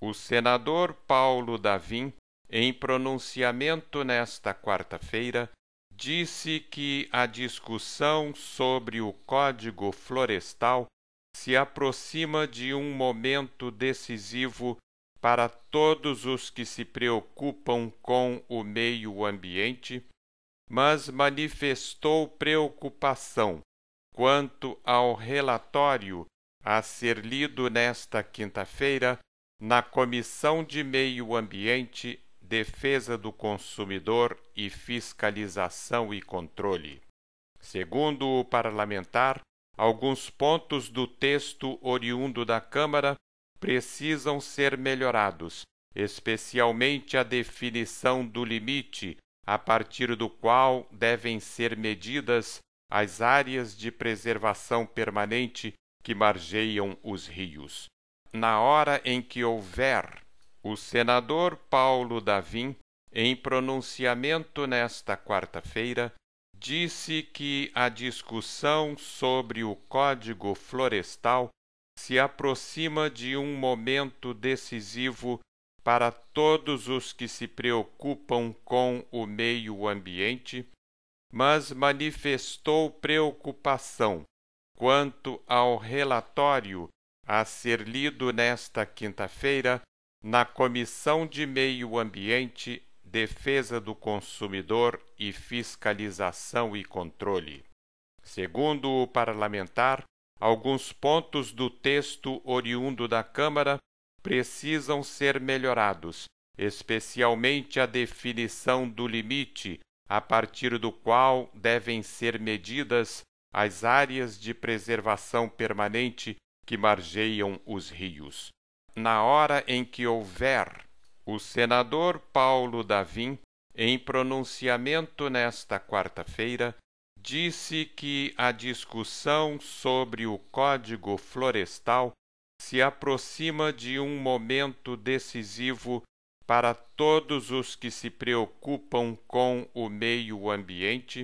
O senador Paulo Davim, em pronunciamento nesta quarta-feira, disse que a discussão sobre o Código Florestal se aproxima de um momento decisivo para todos os que se preocupam com o meio ambiente, mas manifestou preocupação quanto ao relatório a ser lido nesta quinta-feira na Comissão de Meio Ambiente, Defesa do Consumidor e Fiscalização e Controle. Segundo o parlamentar, alguns pontos do texto oriundo da Câmara precisam ser melhorados, especialmente a definição do limite a partir do qual devem ser medidas as áreas de preservação permanente que margeiam os rios. Na hora em que houver, o senador Paulo Davim, em pronunciamento nesta quarta-feira, disse que a discussão sobre o Código Florestal se aproxima de um momento decisivo para todos os que se preocupam com o meio ambiente, mas manifestou preocupação quanto ao relatório a ser lido nesta quinta-feira na Comissão de Meio Ambiente, Defesa do Consumidor e Fiscalização e Controle. Segundo o parlamentar, alguns pontos do texto oriundo da Câmara precisam ser melhorados, especialmente a definição do limite a partir do qual devem ser medidas as áreas de preservação permanente que margeiam os rios. Na hora em que houver, o senador Paulo Davim, em pronunciamento nesta quarta-feira, disse que a discussão sobre o Código Florestal se aproxima de um momento decisivo para todos os que se preocupam com o meio ambiente,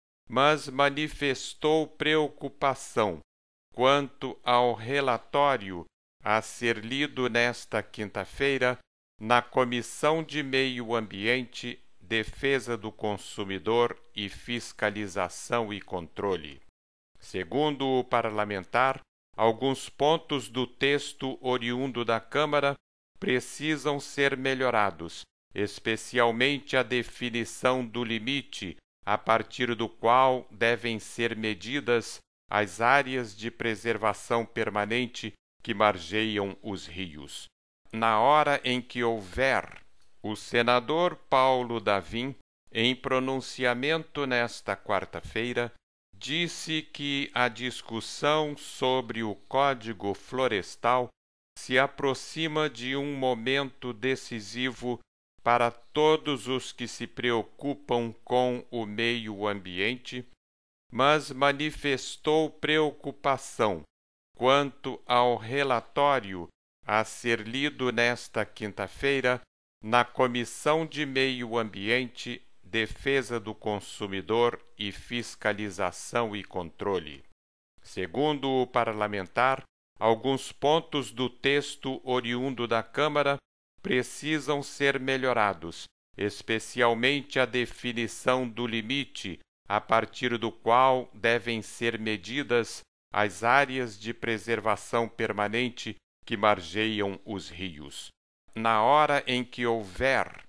mas manifestou preocupação quanto ao relatório a ser lido nesta quinta-feira na Comissão de Meio Ambiente, Defesa do Consumidor e Fiscalização e Controle. Segundo o parlamentar, alguns pontos do texto oriundo da Câmara precisam ser melhorados, especialmente a definição do limite a partir do qual devem ser medidas as áreas de preservação permanente que margeiam os rios. Na hora em que houver, o senador Paulo Davim, em pronunciamento nesta quarta-feira, disse que a discussão sobre o Código Florestal se aproxima de um momento decisivo para todos os que se preocupam com o meio ambiente, mas manifestou preocupação quanto ao relatório a ser lido nesta quinta-feira na Comissão de Meio Ambiente, Defesa do Consumidor e Fiscalização e Controle. Segundo o parlamentar, alguns pontos do texto oriundo da Câmara precisam ser melhorados, especialmente a definição do limite a partir do qual devem ser medidas as áreas de preservação permanente que margeiam os rios. Na hora em que houver,